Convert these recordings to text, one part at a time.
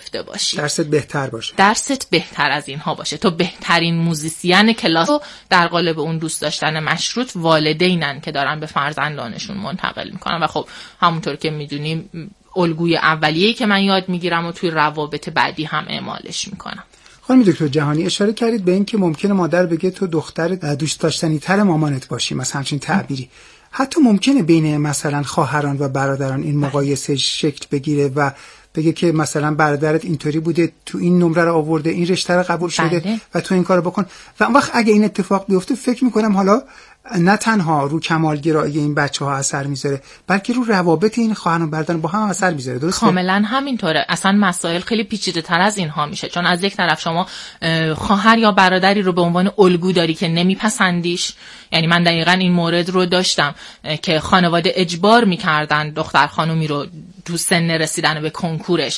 گرفته باشی، درست بهتر باشه، درست بهتر از اینها باشه. تو بهترین موزیسین کلاس رو در قالب اون دوست داشتن مشروط والدینن که دارن به فرزندانشون منتقل میکنن. و خب همونطور که میدونیم الگوی اولیه‌ای که من یاد میگیرم و توی روابط بعدی هم اعمالش میکنم. خانم دکتر جهانی اشاره کردید به این که ممکنه مادر بگه تو دختر دوست داشتنی تر مامانت باشی، مثلا همچین تعبیری. حتی ممکنه بین مثلا خواهران و برادران این مقایسه شکل بگیره و بگه که مثلا برادرت اینطوری بوده، تو این نمره رو آورده، این رشته رو قبول شده و تو این کارو بکن. و اون وقت اگه این اتفاق بیفته فکر میکنم حالا نه تنها رو کمالگرایی این بچه‌ها اثر میذاره، بلکه رو روابط این خواهر و برادر با هم اثر میذاره. درسته؟ کاملا همینطوره. اصلا مسائل خیلی پیچیده‌تر از اینها میشه، چون از یک طرف شما خواهر یا برادری رو به عنوان الگو داری که نمیپسندیش. یعنی من دقیقاً این مورد رو داشتم که خانواده اجبار میکردن دختر خانومی رو تو سن رسیدن به کنکورش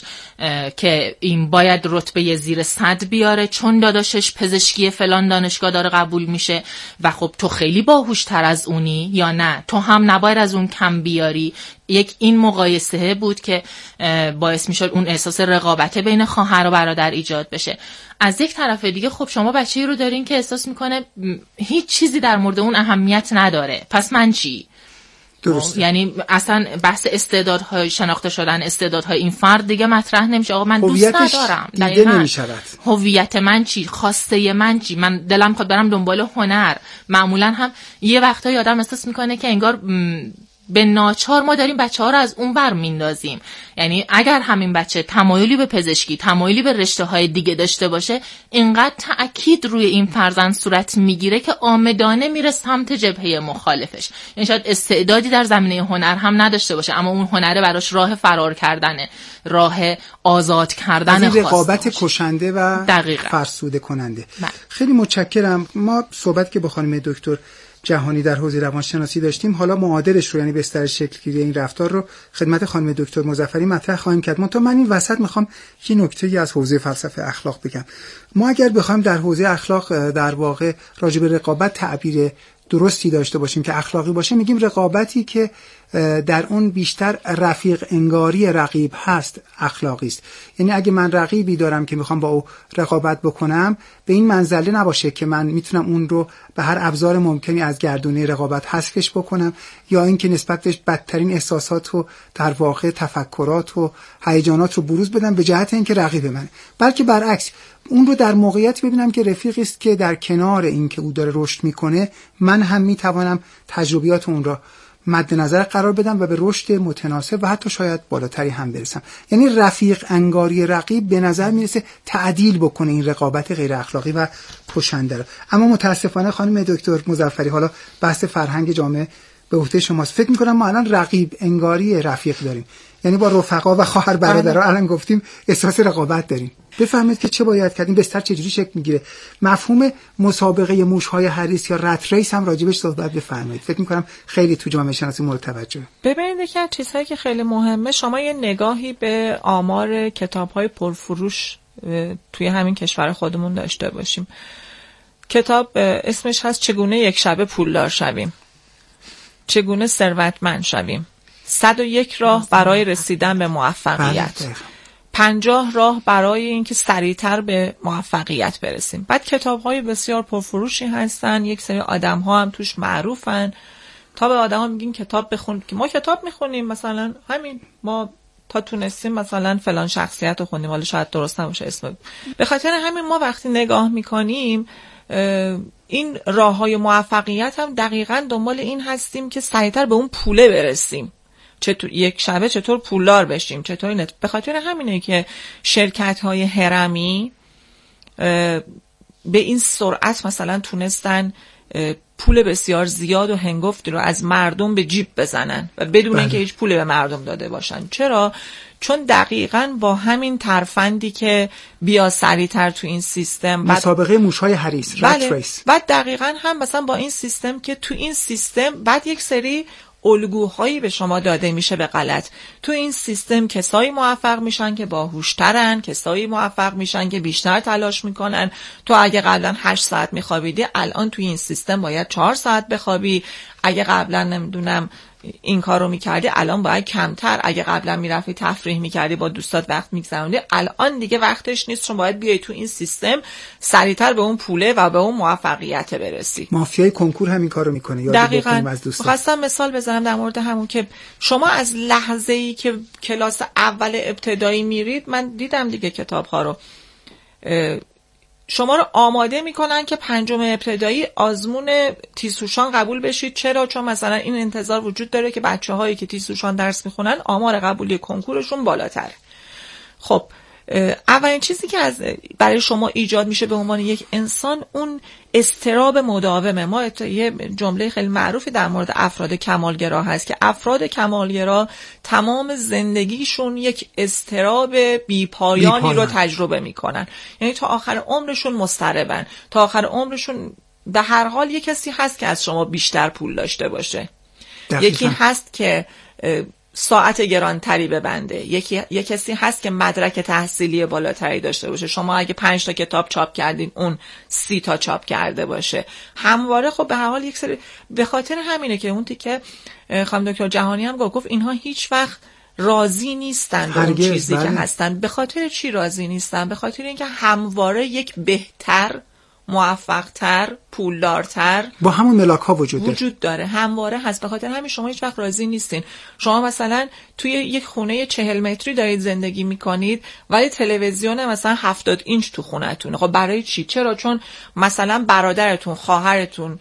که این باید رتبه زیر 100 بیاره چون داداشش پزشکی فلان دانشگاه داره قبول میشه و خب تو خیلی باهوشتر از اونی، یا نه تو هم نباید از اون کم بیاری. یک این مقایسه بود که باعث میشد اون احساس رقابت بین خواهر و برادر ایجاد بشه. از یک طرف دیگه خب شما بچه‌ای رو دارین که احساس میکنه هیچ چیزی در مورد اون اهمیت نداره، پس من چی؟ درسته. یعنی اصلا بحث استعدادهای شناخته شدن استعدادهای این فرد دیگه مطرح نمیشه. آقا من دوست ندارم، دیده نمیشود. هویت من چی؟ خواسته من چی؟ من دلم میخواد برم دنبال هنر. معمولا هم یه وقتایی آدم احساس میکنه که انگار به ناچار ما داریم بچه‌ها رو از اون ور میندازیم. یعنی اگر همین بچه تمایلی به پزشکی، تمایلی به رشته‌های دیگه داشته باشه، اینقدر تأکید روی این فرزند صورت میگیره که عامدانه میره سمت جبهه مخالفش. یعنی شاید استعدادی در زمینه هنر هم نداشته باشه، اما اون هنره براش راه فرار کردنه، راه آزاد کردن خواسته، رقابت کشنده و فرسوده کننده. خیلی متشکرم. ما صحبت که با خانم دکتر جهانی در حوزه روانشناسی داشتیم، حالا معادلش رو، یعنی بستر شکل‌گیری این رفتار رو خدمت خانم دکتر مظفری مطرح خواهیم کرد. من این وسط میخوام یه نکته‌ای از حوزه فلسفه اخلاق بگم. ما اگر بخوایم در حوزه اخلاق در واقع راجع به رقابت تعبیر درستی داشته باشیم که اخلاقی باشه، میگیم رقابتی که در اون بیشتر رفیق انگاری رقیب هست اخلاقی است. یعنی اگه من رقیبی دارم که میخوام با او رقابت بکنم، به این منزله نباشه که من میتونم اون رو به هر ابزار ممکنی از گردونه رقابت حذفش بکنم، یا اینکه نسبت بهش بدترین احساسات و در واقع تفکرات و هیجانات رو بروز بدم به جهت اینکه رقیب منه، بلکه برعکس اون رو در موقعیت ببینم که رفیقی است که در کنار این که او داره رشد میکنه، من هم میتوانم تجربیات اون را مد نظر قرار بدم و به رشد متناسب و حتی شاید بالاتری هم برسم. یعنی رفیق انگاری رقیب به نظر میرسه تعدیل بکنه این رقابت غیر اخلاقی و کشنده رو. اما متاسفانه خانم دکتر مظفری، حالا بحث فرهنگ جامعه به عهده شماست. فکر میکنم ما الان رقیب انگاری رفیق داریم، یعنی با رفقا و خواهر برادرها الان گفتیم احساس رقابت داریم. بفهمید که چه باید کردیم، بستر چجوری شکل میگیره. مفهوم مسابقه موش‌های حریص یا رت ریس هم راجبش صحبت بفرمایید. فکر میکنم خیلی تو جامعه شناسی مورد توجهه. ببینید یکی از چیزهایی که خیلی مهمه، شما یه نگاهی به آمار کتاب‌های پرفروش توی همین کشور خودمون داشته باشیم. کتاب اسمش هست چگونه یک شبه پولدار شویم، چگونه ثروتمند شویم، 101 راه برای رسیدن به موفقیت، 50 راه برای اینکه سریعتر به موفقیت برسیم. بعد کتاب‌های بسیار پرفروشی هستن، یک سری آدم‌ها هم توش معروفن. تا به آدم‌ها میگیم کتاب بخون، که ما کتاب میخونیم، مثلا همین ما تا تونستیم مثلا فلان شخصیت رو خوندیم، حالا شاید درست نباشه اسم. به خاطر همین ما وقتی نگاه میکنیم این راه‌های موفقیت هم دقیقاً دنبال این هستیم که سریعتر به اون پوله برسیم، چطور یک شبه چطور پولدار بشیم، چطور به خاطر همینه که شرکت‌های هرمی به این سرعت مثلا تونستن پول بسیار زیاد و هنگفتی رو از مردم به جیب بزنن و بدون اینکه هیچ پولی به مردم داده باشن. چرا؟ چون دقیقاً با همین ترفندی که بیا سریعتر تو این سیستم، مسابقه موش‌های حریص، رت ریس، بعد دقیقاً هم مثلا با این سیستم که تو این سیستم بعد یک سری الگوهایی به شما داده میشه به غلط. تو این سیستم کسایی موفق میشن که باهوشترن، کسایی موفق میشن که بیشتر تلاش میکنن. تو اگه قبلا 8 ساعت میخوابیدی، الان تو این سیستم باید 4 ساعت بخوابی. اگه قبلا نمیدونم این کارو میکردی الان باید کمتر، اگه قبلا میرفتی تفریح میکردی با دوستات وقت میگذروندی، الان دیگه وقتش نیست، چون باید بیای تو این سیستم سریعتر به اون پوله و به اون موفقیت برسی. مافیای کنکور همین کارو میکنه. دقیقاً. خواستم مثال بزنم در مورد همون که شما از لحظه‌ای که کلاس اول ابتدایی میرید، من دیدم دیگه کتاب‌ها رو، شما رو آماده میکنن که پنجم ابتدایی آزمون تیزهوشان قبول بشید. چرا؟ چون مثلا این انتظار وجود داره که بچه‌هایی که تیزهوشان درس میخونن آمار قبولی کنکورشون بالاتره. خب اولین چیزی که برای شما ایجاد میشه به عنوان یک انسان اون اضطراب مداومه. ما یه جمله خیلی معروفی در مورد افراد کمالگرا هست که افراد کمالگرا تمام زندگیشون یک اضطراب بی‌پایانی رو تجربه میکنن، یعنی تا آخر عمرشون مضطربن، تا آخر عمرشون به هر حال یک کسی هست که از شما بیشتر پول داشته باشه، یکی هست که ساعت گرانتری ببنده، یک کسی هست که مدرک تحصیلی بالاتری داشته باشه. شما اگه 5 تا کتاب چاپ کردین اون 30 تا چاپ کرده باشه. همواره خب به هر حال یک سری، به خاطر همینه که اون که خانم دکتر جهانی هم گفت اینها هیچ وقت راضی نیستن به اون چیزی که هستن. به خاطر چی راضی نیستن؟ به خاطر اینکه همواره یک بهتر، موفق‌تر، پولدارتر با همون ملاک ها وجود داره، همواره هست. به خاطر همین شما هیچ وقت راضی نیستین. شما مثلا توی یک خونه 40 متری دارید زندگی میکنید ولی تلویزیون مثلا 70 اینچ تو خونه‌تونه. خب برای چی؟ چرا؟ چون مثلا برادرتون، خواهرتون،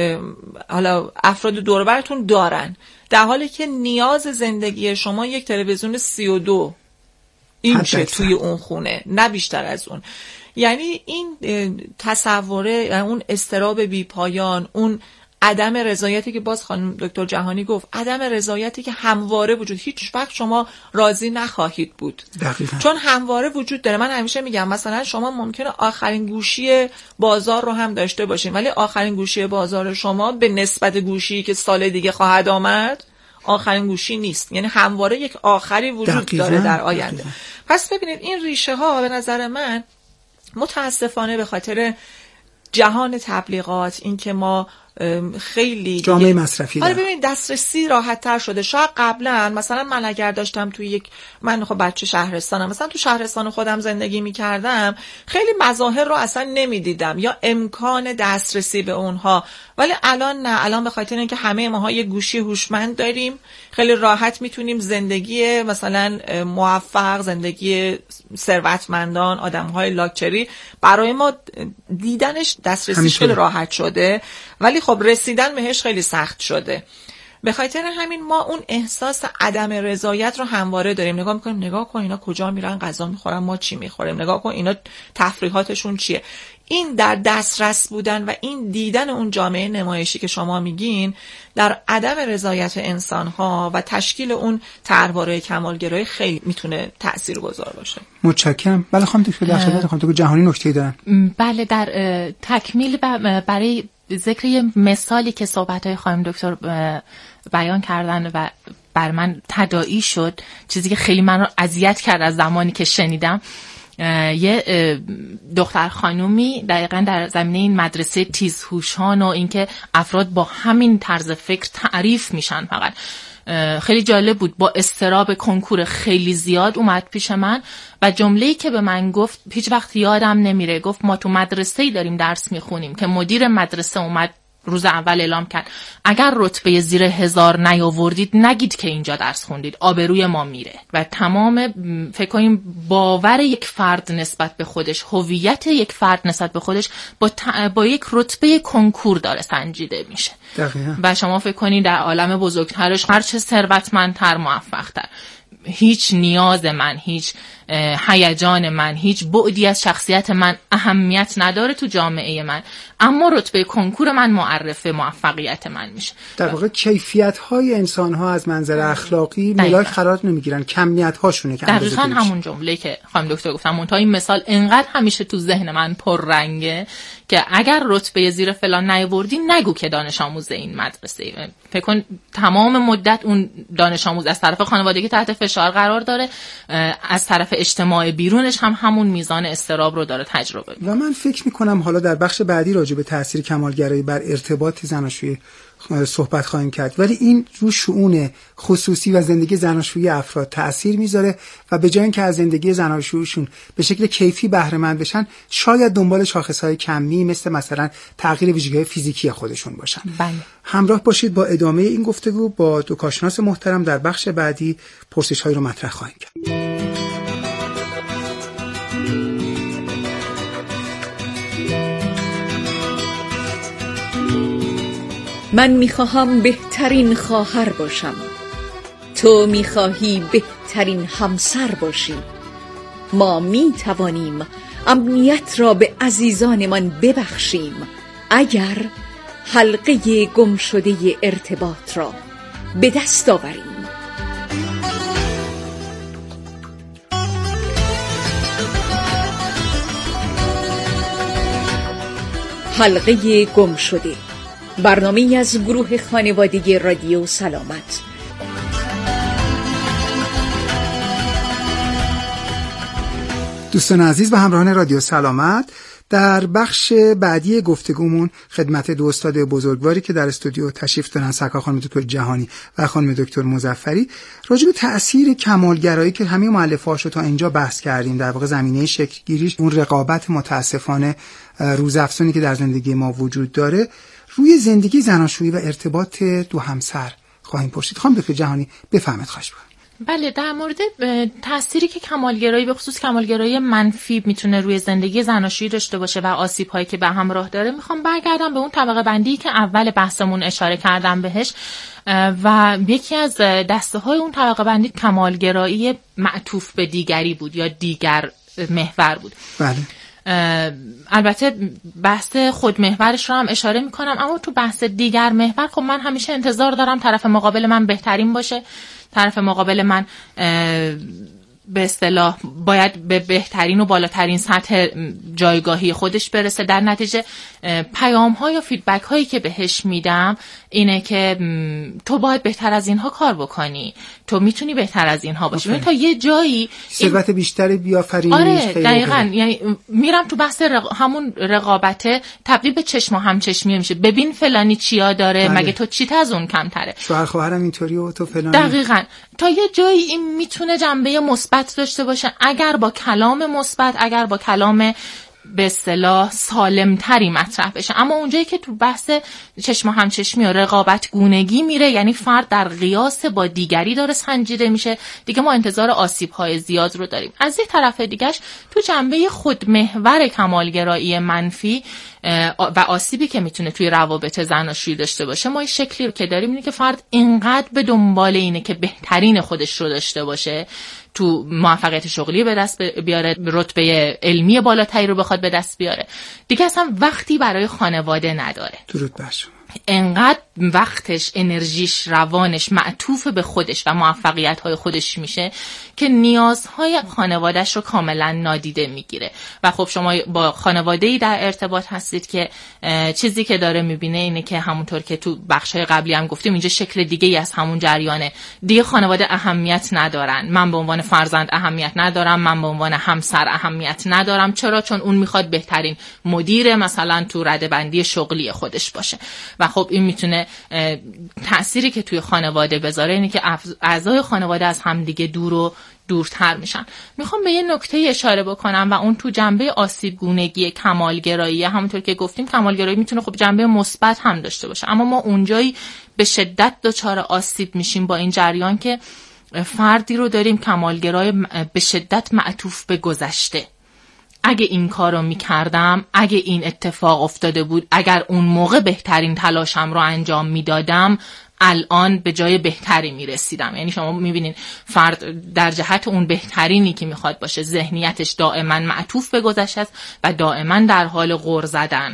حالا افراد دور و برتون دارن، در حالی که نیاز زندگی شما یک تلویزیون 32 اینچه توی اون خونه، نه بیشتر از اون. یعنی این تصوره، اون اضطراب بی پایان، اون عدم رضایتی که باز خانم دکتر جهانی گفت، عدم رضایتی که همواره وجود، هیچ وقت شما راضی نخواهید بود. دقیقا. چون همواره وجود داره. من همیشه میگم مثلا شما ممکنه آخرین گوشی بازار رو هم داشته باشین ولی آخرین گوشی بازار شما به نسبت گوشی که سال دیگه خواهد آمد آخرین گوشی نیست. یعنی همواره یک آخری وجود داره در آینده. پس ببینید این ریشه ها به نظر من متاسفانه به خاطر جهان تبلیغات، این که ما خیلی جامعه مصرفی داریم. ببینید دسترسی راحت تر شده. شاید قبلا مثلا من اگر داشتم توی من خب بچه شهرستانم، مثلا تو شهرستان خودم زندگی می‌کردم، خیلی مظاهر رو اصلا نمی‌دیدم یا امکان دسترسی به اونها. ولی الان نه، الان به خاطر اینکه همه ماها یه گوشی هوشمند داریم، خیلی راحت میتونیم زندگی مثلا موفق، زندگی ثروتمندان، آدم‌های لاکچری برای ما دیدنش، دسترسیش خیلی راحت شده ولی خب رسیدن بهش خیلی سخت شده. به خاطر همین ما اون احساس عدم رضایت رو همواره داریم. نگاه میکنیم، نگاه کن اینا کجا میرن غذا میخورن، ما چی میخوریم، نگاه کن اینا تفریحاتشون چیه. این در دسترس بودن و این دیدن اون جامعه نمایشی که شما میگین در عدم رضایت انسان‌ها و تشکیل اون طرحواره کمالگرایی خیلی میتونه تاثیرگذار باشه. متشکرم. بله خانم دکتر در خدمت خانم دکتر جهانی نکته‌ای دارن. بله، در تکمیل برای ذکر یه مثالی که صحبت‌های خانم دکتر بیان کردن و بر من تداعی شد، چیزی که خیلی من رو اذیت کرد از زمانی که شنیدم، یه دختر خانومی دقیقاً در زمینه این مدرسه تیزهوشان و اینکه افراد با همین طرز فکر تعریف میشن، فقط خیلی جالب بود. با اضطراب کنکور خیلی زیاد اومد پیش من و جمله‌ای که به من گفت هیچ وقت یادم نمیره. گفت ما تو مدرسه‌ای داریم درس میخونیم که مدیر مدرسه اومد روز اول اعلام کرد اگر رتبه زیر 1000 نیاوردید نگید که اینجا درس خوندید، آبروی ما میره. و تمام فکر کنیم باور یک فرد نسبت به خودش، هویت یک فرد نسبت به خودش با یک رتبه کنکور داره سنجیده میشه. دقیقاً. و شما فکر کنید در عالم بزرگترش هرچه ثروتمندتر، موفقتر، هیچ نیاز من، هیچ هیجان من، هیچ بعدی از شخصیت من اهمیت نداره تو جامعه من، اما رتبه کنکور من معرف موفقیت من میشه. در واقع کیفیت‌های انسان‌ها از منظر اخلاقی ملاک قرار نمیگیرن، کمیت‌هاشونه که دقیقاً همون جمله که خانم دکتر گفتم. اون تا این مثال انقدر همیشه تو ذهن من پررنگه که اگر رتبه زیر فلان نیاوردی نگو که دانش آموز این مدرسه. فکر کن تمام مدت اون دانش آموز از طرف خانوادگی تحت فشار قرار داره، از طرف اجتماع بیرونش هم همون میزان اضطراب رو داره تجربه می‌کنه. و من فکر می‌کنم حالا در بخش بعدی راجع به تاثیر کمالگرایی بر ارتباط زناشویی صحبت خواهیم کرد، ولی این رو شؤون خصوصی و زندگی زناشویی افراد تأثیر میذاره و به جای اینکه از زندگی زناشوییشون به شکل کیفی بهره مند بشن، شاید دنبال شاخصهای کمی مثلا تغییر ویژگی‌های فیزیکی خودشون باشن. بله. همراه باشید با ادامه این گفتگو با دو کارشناس محترم. در بخش بعدی پرسش‌هایی رو مطرح خواهیم کرد. من میخواهم بهترین خواهر باشم، تو میخواهی بهترین همسر باشی. ما میتوانیم امنیت را به عزیزانمان ببخشیم اگر حلقه گم شده ارتباط را به دست آوریم. حلقه گم شده، برنامه‌ای از گروه خانوادگی رادیو سلامت. دوستان عزیز و همراهان رادیو سلامت، در بخش بعدی گفتگومون خدمت دو استاد بزرگواری که در استودیو تشریف دارن، سرکار خانم دکتر جهانی و خانم دکتر مظفری، راجع به تأثیر کمالگرایی که همه مؤلفه‌هاشو تا اینجا بحث کردیم، در واقع زمینه شکل گیریش، اون رقابت متاسفانه روزافزونی که در زندگی ما وجود داره، روی زندگی زناشویی و ارتباط دو همسر خواهیم پرسید. خانم دکتر جهانی بفرمایید. خواهش می‌کنم. بله، در مورد تأثیری که کمالگرایی به خصوص کمالگرایی منفی میتونه روی زندگی زناشویی داشته باشه و آسیب‌هایی که به همراه داره، میخوام برگردم به اون طبقه بندی که اول بحثمون اشاره کردم بهش و یکی از دسته‌های اون طبقه بندی کمالگرایی معطوف به دیگری بود یا دیگر محور بود. بله. البته بحث خودمحورش رو هم اشاره میکنم، اما تو بحث دیگر محور خب من همیشه انتظار دارم طرف مقابل من بهترین باشه، طرف مقابل من به اصطلاح باید به بهترین و بالاترین سطح جایگاهی خودش برسه. در نتیجه پیام ها یا فیدبک هایی که بهش میدم اینه که تو باید بهتر از اینها کار بکنی، تو میتونی بهتر از اینها باشی. تا یه جایی ثروت بیشتری بیافرینی. آره دقیقاً، یعنی میرم تو بحث همون رقابته تبدیل به چشم و همچشمی میشه. ببین فلانی چیا داره، بله. مگه تو چیت از اون کمتره؟ شوهر خواهرم اینطوری و تو فلانی. دقیقاً. تا یه جایی این میتونه جنبه مثبت داشته باشه اگر با کلام مثبت، اگر با کلام به اصطلاح سالمتری مطرح بشه، اما اونجایی که تو بحث چشم و همچشمی و رقابت گونگی میره، یعنی فرد در قیاس با دیگری داره سنجیده میشه، دیگه ما انتظار آسیب‌های زیاد رو داریم. از یک طرف دیگهش تو جنبه خودمحور کمالگرایی منفی و آسیبی که میتونه توی روابط زناشویی داشته باشه، ما این شکلی رو که داریم اینه که فرد اینقدر به دنبال اینه که بهترین خودش رو داشته باشه، تو موفقیت شغلی به دست بیاره، رتبه علمی بالاتری رو بخواد به دست بیاره، دیگه اصلا وقتی برای خانواده نداره. درود بر شما. انقدر وقتش، انرژیش، روانش معطوف به خودش و موفقیت‌های خودش میشه که نیازهای خانواده‌اش رو کاملا نادیده میگیره. و خب شما با خانواده‌ای در ارتباط هستید که چیزی که داره میبینه اینه که همونطور که تو بخش‌های قبلی هم گفتیم، اینجا شکل دیگه‌ای از همون جریانه. دیگه خانواده اهمیت ندارن. من به عنوان فرزند اهمیت ندارم، من به عنوان همسر اهمیت ندارم. چرا؟ چون اون میخواد بهترین مدیر مثلا تو رده‌بندی شغلی خودش باشه. و خب این میتونه تأثیری که توی خانواده بذاره اینه که اعضای خانواده از همدیگه دور و دورتر میشن. میخوام به یه نکته اشاره بکنم و اون تو جنبه آسیبگونگی کمالگرایی. همونطور که گفتیم کمالگرایی میتونه خب جنبه مثبت هم داشته باشه، اما ما اونجایی به شدت دچار آسیب میشیم با این جریان که فردی رو داریم کمالگرای به شدت معطوف به گذشته. اگه این کارو میکردم، اگه این اتفاق افتاده بود، اگر اون موقع بهترین تلاشم رو انجام میدادم، الان به جای بهتری میرسیدم. یعنی شما میبینین فرد در جهت اون بهترینی که میخواد باشه، ذهنیتش دائما معطوف به گذشته است و دائما در حال غر زدن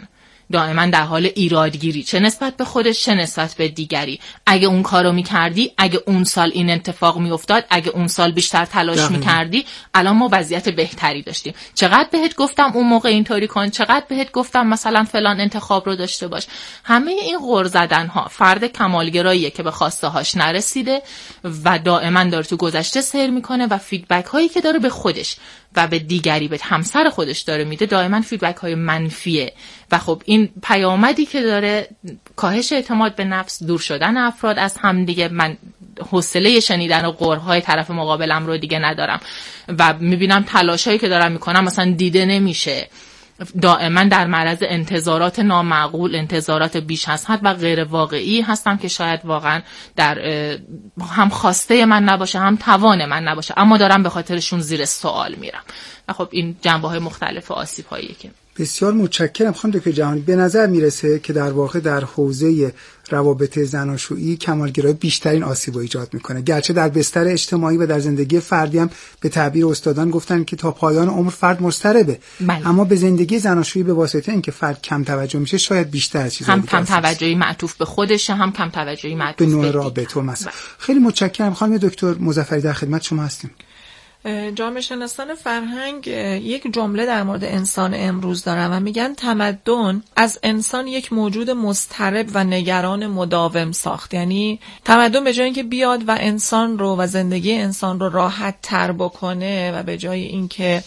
دائما در حال ایرادگیری، چه نسبت به خودش چه نسبت به دیگری. اگه اون کارو میکردی، اگه اون سال این اتفاق میافتاد، اگه اون سال بیشتر تلاش میکردی، الان ما وضعیت بهتری داشتیم. چقدر بهت گفتم اون موقع اینطوری کن، چقدر بهت گفتم مثلا فلان انتخاب رو داشته باش. همه این غر زدن ها فرد کمالگراییه که به خواسته هاش نرسیده و دائما داره تو گذشته سیر میکنه و فیدبک هایی که داره به خودش و به دیگری، به همسر خودش داره میده، دائما فیدبک های منفیه. و خب این پیامدی که داره کاهش اعتماد به نفس، دور شدن افراد از هم دیگه. من حوصله شنیدن و غرهای طرف مقابلم رو دیگه ندارم و میبینم تلاشایی که دارم میکنم مثلا دیده نمیشه. دائما در معرض انتظارات نامعقول، انتظارات بیش از حد و غیر واقعی هستم که شاید واقعا در هم خواسته من نباشه هم توان من نباشه، اما دارم به خاطرشون زیر سوال میرم. و خب این جنبه‌های مختلف آسیب‌هایی که بسیار متشکرم خانم دکتر جهانی. به نظر میرسه که در واقع در حوزه روابط زناشویی کمالگرایی بیشترین آسیب رو ایجاد میکنه، گرچه در بستر اجتماعی و در زندگی فردی هم به تعبیر استادان گفتن که تا پایان عمر فرد مضطربه. اما به زندگی زناشویی به واسطه اینکه فرد کم توجه میشه شاید بیشتر چیزا هم کم توجهی معطوف به خودشه، هم کم توجهی معطوف به نوع رابطه مثلا. خیلی متشکرم خانم دکتر مظفری، در خدمت شما هستیم. جامعه شناسان فرهنگ یک جمله در مورد انسان امروز دارن و میگن تمدن از انسان یک موجود مضطرب و نگران مداوم ساخت. یعنی تمدن به جای اینکه بیاد و انسان رو و زندگی انسان رو راحت تر بکنه و به جای اینکه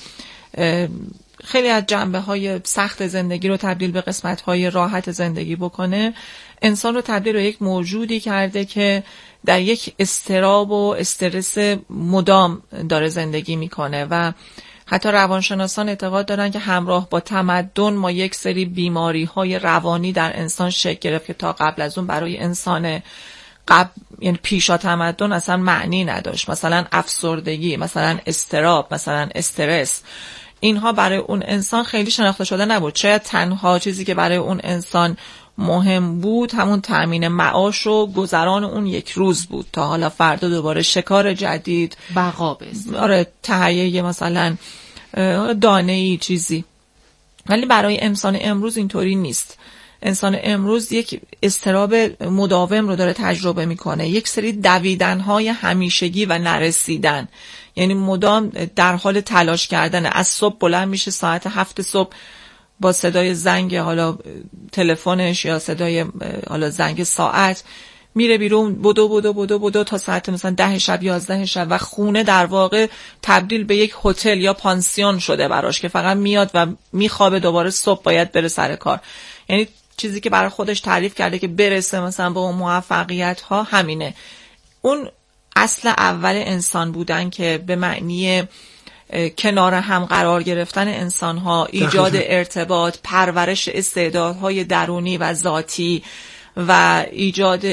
خیلی از جنبه‌های سخت زندگی رو تبدیل به قسمت‌های راحت زندگی بکنه، انسان رو تبدیل به یک موجودی کرده که در یک اضطراب و استرس مدام داره زندگی میکنه. و حتی روانشناسان اعتقاد دارن که همراه با تمدن ما یک سری بیماری‌های روانی در انسان شکل گرفت که تا قبل از اون برای انسان یعنی پیشا تمدن اصلا معنی نداشت. مثلا افسردگی، مثلا اضطراب، مثلا استرس، اینها برای اون انسان خیلی شناخته شده نبود. شاید تنها چیزی که برای اون انسان مهم بود همون تأمین معاش و گذران اون یک روز بود تا حالا فردا دوباره شکار جدید، بقا بست، تهیه مثلا دانه‌ای چیزی. ولی برای انسان امروز اینطوری نیست. انسان امروز یک اضطراب مداوم رو داره تجربه میکنه، یک سری دویدن‌های همیشگی و نرسیدن، یعنی مدام در حال تلاش کردن. از صبح بلند میشه ساعت 7 صبح با صدای زنگ حالا تلفنش یا صدای حالا زنگ ساعت میره بیرون، بدو تا ساعت مثلا 10 شب 11 شب و خونه در واقع تبدیل به یک هتل یا پانسیون شده براش که فقط میاد و میخوابه، دوباره صبح باید بره سر کار. یعنی چیزی که برای خودش تعریف کرده که برسه مثلا به اون موفقیت ها همینه. اون اصل اول انسان بودن که به معنی کنار هم قرار گرفتن انسان ها، ایجاد ارتباط، پرورش استعدادهای درونی و ذاتی و ایجاد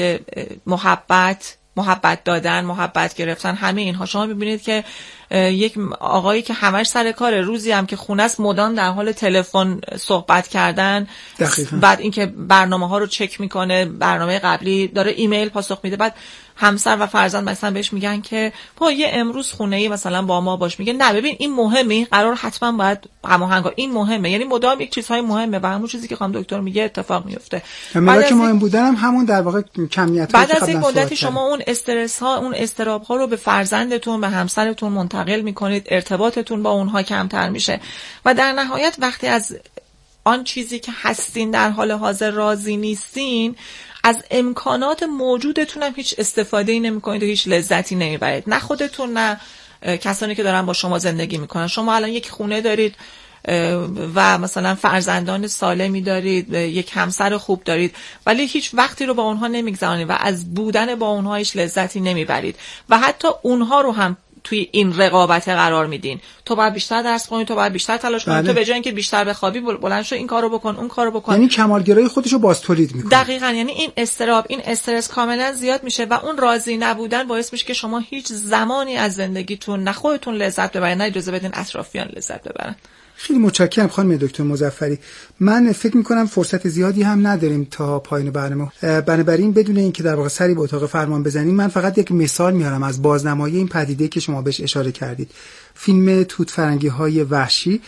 محبت دادن، محبت گرفتن، همه اینها. شما میبینید که یک آقایی که همش سر کار، روزی هم که خونه است مدام در حال تلفن صحبت کردن، بعد اینکه برنامه ها رو چک میکنه، برنامه قبلی داره ایمیل پاسخ میده، بعد همسر و فرزند مثلا بهش میگن که با یه امروز خونه‌ای مثلا با ما باش، میگه نه ببین این مهمه، این قرار حتما باید هماهنگ، این مهمه. یعنی مدام یک چیزهای مهمه و همون چیزی که خانم دکتر میگه اتفاق میفته. بعد که مهم بودن همون در واقع کمیت بعد از یک مدتی شما اون استرس ها، اون اضطراب ها رو به فرزندتون، به همسرتون منتقل میکنید، ارتباطتون با اونها کمتر میشه و در نهایت وقتی از آن چیزی که هستین در حال حاضر راضی نیستین، از امکانات موجودتون هم هیچ استفاده نمی‌کنید و هیچ لذتی نمیبرید، نه خودتون نه کسانی که دارن با شما زندگی میکنن. شما الان یک خونه دارید و مثلا فرزندان سالمی دارید، یک همسر خوب دارید، ولی هیچ وقتی رو با اونها نمیگذرونید و از بودن با اونها هیچ لذتی نمیبرید و حتی اونها رو هم توی این رقابت قرار میدین. تو باید بیشتر درس بخونی، تو باید بیشتر تلاش کنی، تو به جای اینکه بیشتر بخوابی بلند شو این کارو بکن، اون کارو بکن. یعنی کمالگرایی خودشو باز تولید میکنه. دقیقاً. یعنی این اضطراب، این استرس کاملا زیاد میشه و اون راضی نبودن باعث میشه که شما هیچ زمانی از زندگیتون نه خودتون لذت ببرید نه اجازه بدین اطرافیان لذت ببرن. خیلی متشکرم خانم دکتر مظفری. من فکر میکنم فرصت زیادی هم نداریم تا پایان برنامه. بنابراین بدون اینکه در واقع سری به اتاق فرمان بزنیم، من فقط یک مثال میارم از بازنمایی این پدیده که شما بهش اشاره کردید. فیلم توت فرنگی های وحشی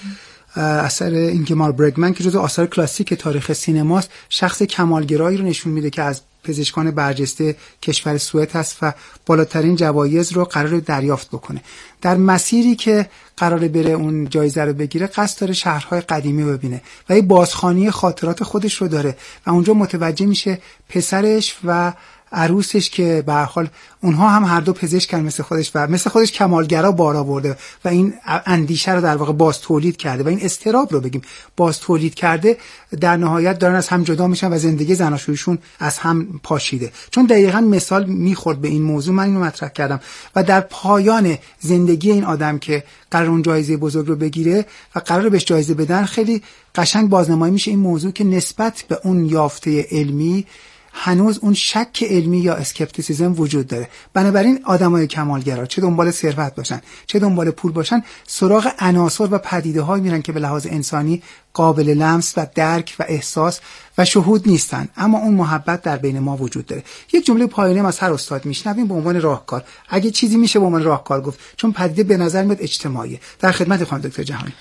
اثر اینگمار برگمن که جزو آثار کلاسیک تاریخ سینماست، شخص کمالگرایی رو نشون میده که از پزشکان برجسته کشور سوئد هست و بالاترین جوایز رو قرار دریافت بکنه. در مسیری که قراره بره اون جایزه رو بگیره قصد داره شهرهای قدیمی ببینه و یه بازخوانی خاطرات خودش رو داره و اونجا متوجه میشه پسرش و عروسش که به هر حال اونها هم هر دو پزشکن مثل خودش کمالگرا بار آورده و این اندیشه رو در واقع باز تولید کرده و این اضطراب رو بگیم باز تولید کرده، در نهایت دارن از هم جدا میشن و زندگی زناشویشون از هم پاشیده. چون دقیقاً مثال میخورد به این موضوع من اینو مطرح کردم و در پایان زندگی این آدم که قرار اون جایزه بزرگ رو بگیره و قرار بهش جایزه بدن خیلی قشنگ بازنمایی میشه این موضوع که نسبت به اون یافته علمی هنوز اون شک علمی یا اسکپتیسیزم وجود داره. بنابراین آدمای کمالگرا چه دنبال ثروت باشن چه دنبال پول باشن سراغ عناصر و پدیده‌هایی میرن که به لحاظ انسانی قابل لمس و درک و احساس و شهود نیستن، اما اون محبت در بین ما وجود داره. یک جمله پایانی از هر استاد میشنویم به عنوان راهکار، اگه چیزی میشه به عنوان راهکار گفت، چون پدیده به نظر میاد اجتماعیه. در خدمت خانم دکتر جهانی.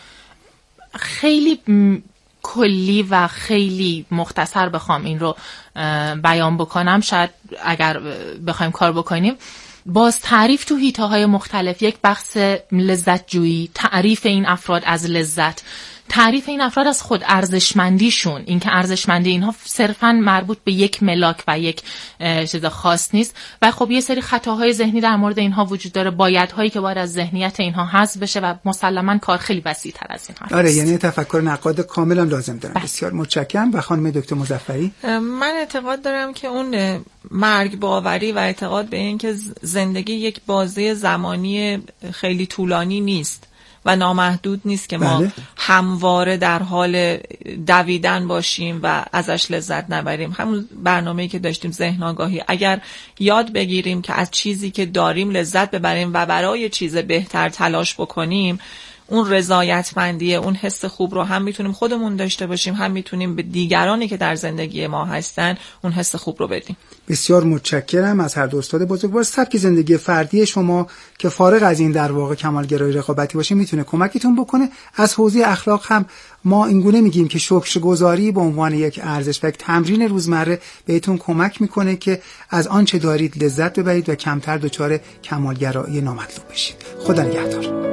خیلی کلی و خیلی مختصر بخوام این رو بیان بکنم، شاید اگر بخوایم کار بکنیم، باز تعریف تو حیطه‌های مختلف، یک بحث لذت جویی، تعریف این افراد از لذت، تعریف این افراد از خود ارزشمندیشون، اینکه ارزشمندی اینها صرفاً مربوط به یک ملاک و یک چیز خاص نیست و خب یه سری خطاهای ذهنی در مورد اینها وجود داره، بایدهایی که باید از ذهنیت اینها حذف بشه و مسلماً کار خیلی وسیع‌تر از این هست. آره، یعنی تفکر نقاد کاملا لازم دارن. بسیار متشکرم. و خانم دکتر مظفری؟ من اعتقاد دارم که اون مرگ باوری و اعتقاد به این که زندگی یک بازی زمانی خیلی طولانی نیست و نامحدود نیست که ما همواره در حال دویدن باشیم و ازش لذت نبریم. همون برنامه‌ای که داشتیم ذهن آگاهی، اگر یاد بگیریم که از چیزی که داریم لذت ببریم و برای چیز بهتر تلاش بکنیم، اون رضایتمندی، اون حس خوب رو هم میتونیم خودمون داشته باشیم، هم میتونیم به دیگرانی که در زندگی ما هستن اون حس خوب رو بدیم. بسیار متشکرم از هر دو استاد بزرگوار. سبک زندگی فردی شما که فارغ از این در واقع کمالگرایی رقابتی باشه میتونه کمکتون بکنه. از حوزه اخلاق هم ما اینگونه میگیم که شکرگزاری به عنوان یک ارزش و یک تمرین روزمره بهتون کمک میکنه که از آنچه دارید لذت ببرید و کمتر دچار کمالگرایی نامطلوب بشید. خدا نگهدار.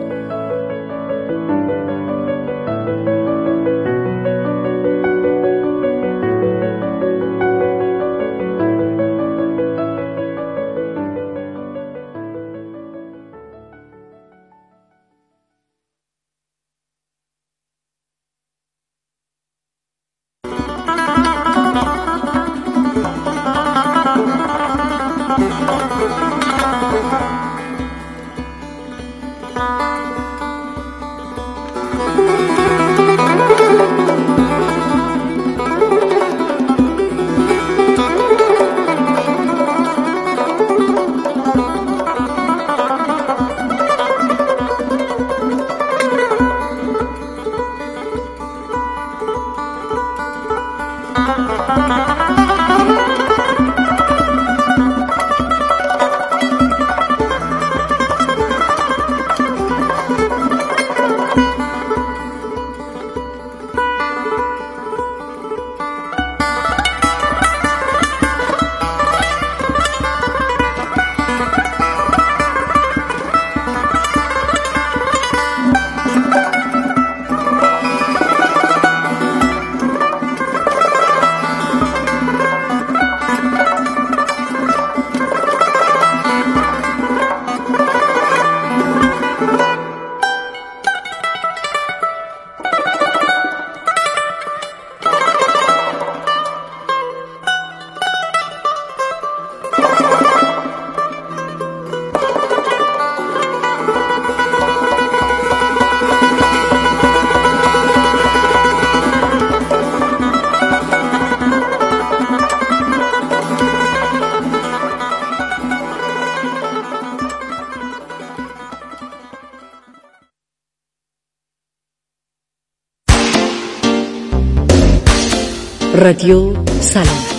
رادیو سلامت.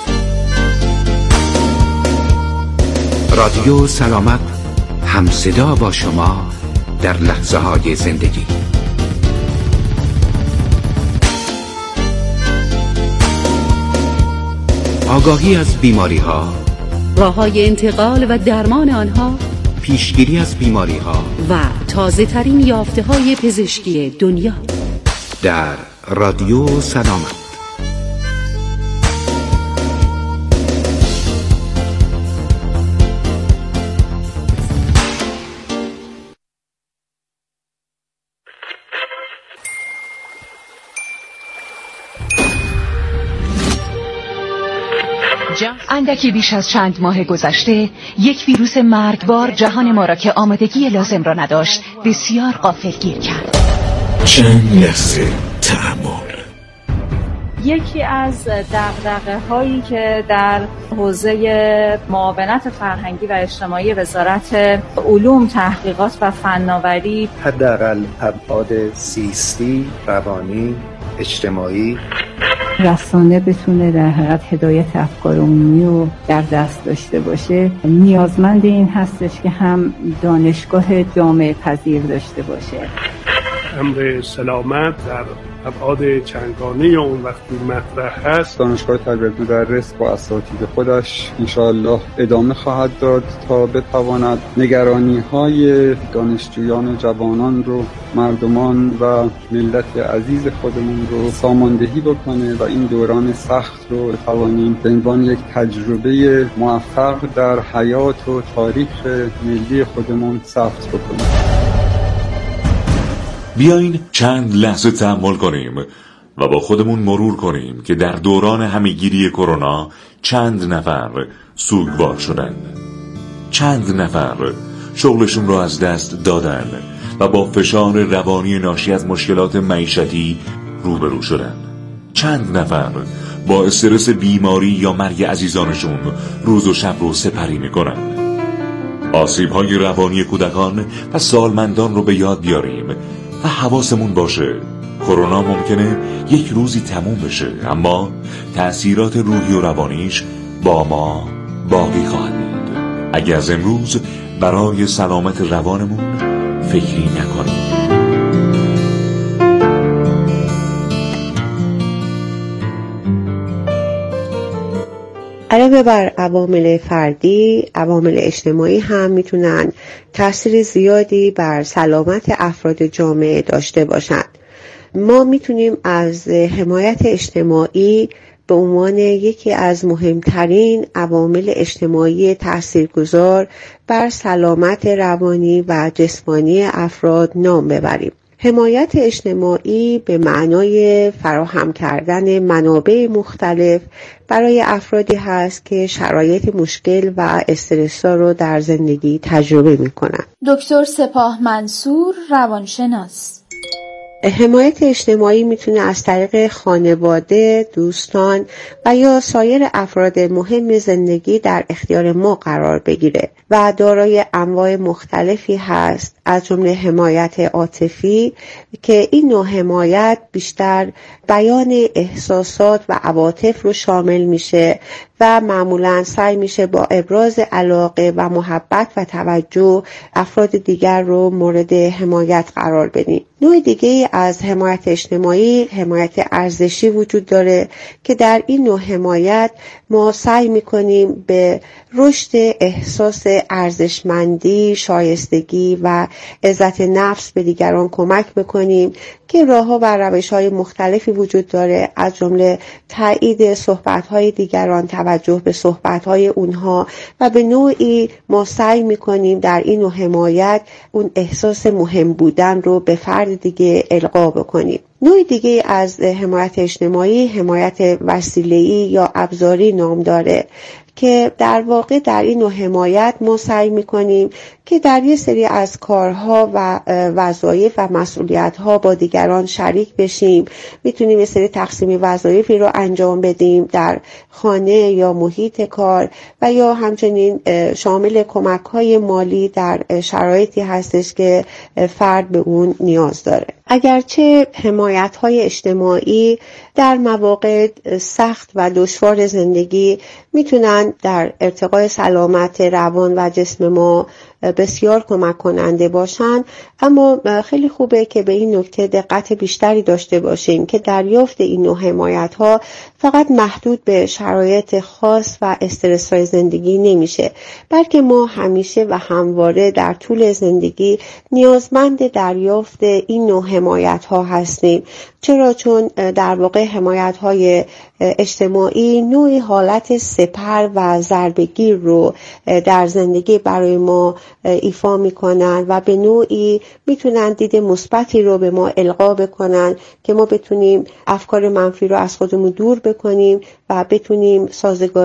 رادیو سلامت، هم صدا با شما در لحظه های زندگی. آگاهی از بیماری‌ها، راه‌های انتقال و درمان آنها، پیشگیری از بیماری‌ها و تازه‌ترین یافته‌های پزشکی دنیا در رادیو سلامت. اندکی بیش از چند ماه گذشته یک ویروس مرگبار جهان ما را که آمادگی لازم را نداشت بسیار غافلگیر کرد. چند لحظه تأمل. یکی از دغدغه‌هایی که در حوزه معاونت فرهنگی و اجتماعی وزارت علوم، تحقیقات و فناوری، حداقل ابعاد زیستی، روانی، اجتماعی، رسانه بتونه در حقیقت هدایت افکار عمومی رو در دست داشته باشه، نیازمند این هستش که هم دانشگاه جامعه پذیر داشته باشه. امر سلامت در ابعاد چندگانه اون وقتی مطرح هست، دانشگاه تربیت مدرس با اساتید خودش انشاءالله ادامه خواهد داد تا بتواند نگرانی‌های دانشجویان و جوانان رو، مردمان و ملت عزیز خودمون رو ساماندهی بکنه و این دوران سخت رو بتوانیم به عنوان یک تجربه موفق در حیات و تاریخ ملی خودمون ثبت بکنیم. بیاین چند لحظه تأمل کنیم و با خودمون مرور کنیم که در دوران همهگیری کرونا چند نفر سوگوار شدند، چند نفر شغلشون رو از دست دادن و با فشار روانی ناشی از مشکلات معیشتی روبرو شدن، چند نفر با استرس بیماری یا مرگ عزیزانشون روز و شب رو سپری میکنن. آسیب‌های روانی کودکان و سالمندان رو به یاد بیاریم و حواسمون باشه کرونا ممکنه یک روزی تموم بشه، اما تأثیرات روحی و روانیش با ما باقی خواهد موند اگه از امروز برای سلامت روانمون فکری نکنیم. علاوه بر عوامل فردی، عوامل اجتماعی هم میتونن تأثیر زیادی بر سلامت افراد جامعه داشته باشند. ما میتونیم از حمایت اجتماعی به عنوان یکی از مهمترین عوامل اجتماعی تاثیرگذار بر سلامت روانی و جسمانی افراد نام ببریم. حمایت اجتماعی به معنای فراهم کردن منابع مختلف برای افرادی هست که شرایط مشکل و استرس‌ها رو در زندگی تجربه می‌کنند. دکتر سپاه منصور، روانشناس. حمایت اجتماعی میتونه از طریق خانواده، دوستان و یا سایر افراد مهم زندگی در اختیار ما قرار بگیره و دارای انواع مختلفی هست، از جمله حمایت عاطفی که این نوع حمایت بیشتر بیان احساسات و عواطف رو شامل میشه و معمولاً سعی میشه با ابراز علاقه و محبت و توجه افراد دیگر رو مورد حمایت قرار بدیم. نوع دیگه از حمایت اجتماعی حمایت ارزشی وجود داره که در این نوع حمایت ما سعی میکنیم به رشد احساس ارزشمندی، شایستگی و عزت نفس به دیگران کمک بکنیم که راه‌ها و روش‌های مختلفی وجود داره، از جمله تایید صحبت‌های دیگران، توجه به صحبت‌های اونها و به نوعی ما سعی می‌کنیم در این نوع حمایت اون احساس مهم بودن رو به فرد دیگه القا بکنیم. نوع دیگه از حمایت اجتماعی حمایت وسیله‌ای یا ابزاری نام داره که در واقع در این نوع حمایت ما سعی می‌کنیم که در یه سری از کارها و وظایف و مسئولیت‌ها با دیگران شریک بشیم. میتونیم یه سری تقسیم وظایفی رو انجام بدیم در خانه یا محیط کار و یا همچنین شامل کمک‌های مالی در شرایطی هستش که فرد به اون نیاز داره. اگرچه حمایت‌های اجتماعی در مواقع سخت و دشوار زندگی میتونن در ارتقای سلامت روان و جسم ما بسیار کمک کننده باشن، اما خیلی خوبه که به این نکته دقت بیشتری داشته باشیم که دریافت این نوع حمایت‌ها فقط محدود به شرایط خاص و استرس‌های زندگی نمیشه، بلکه ما همیشه و همواره در طول زندگی نیازمند دریافت این نوع حمایت‌ها هستیم. چرا؟ چون در واقع حمایت‌های اجتماعی نوعی حالت سپر و ضربه‌گیر رو در زندگی برای ما ایفا می‌کنن و به نوعی میتونن دید مثبتی رو به ما القا بکنن که ما بتونیم افکار منفی رو از خودمون دور بکنیم و بتونیم سازگار